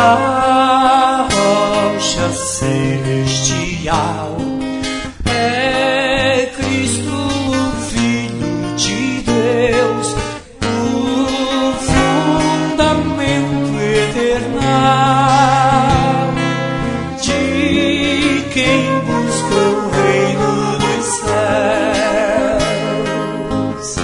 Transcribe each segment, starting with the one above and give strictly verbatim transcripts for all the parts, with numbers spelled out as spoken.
a rocha celestial é Cristo, o Filho de Deus, o fundamento eternal de quem busca o reino dos céus.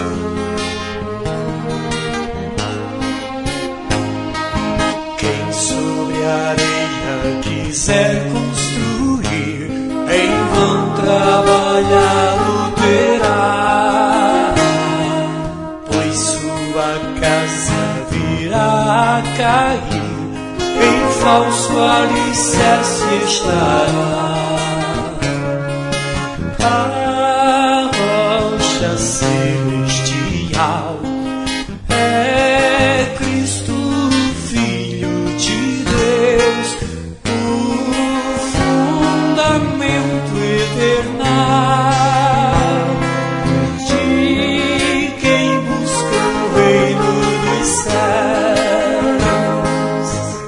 Quem sobre a areia quiser construir, em vão trabalhar o terá, pois sua casa virá a cair, em falso alicerce estará. A rocha celestial é Cristo, Filho de Deus, o fundamento eternal de quem busca o reino dos céus.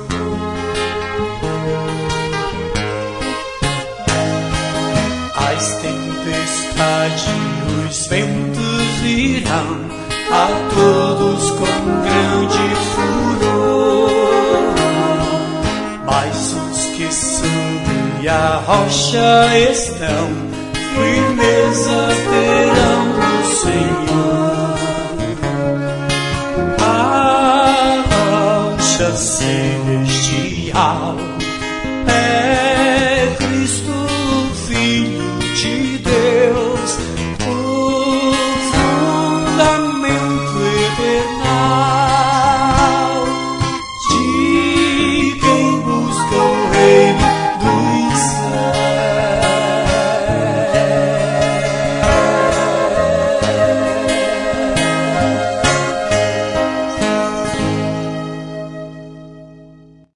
As tempestades, os ventos virão a todos com grande furor, mas os que sobre a rocha estão, firmeza terão no Senhor. A rocha celestial é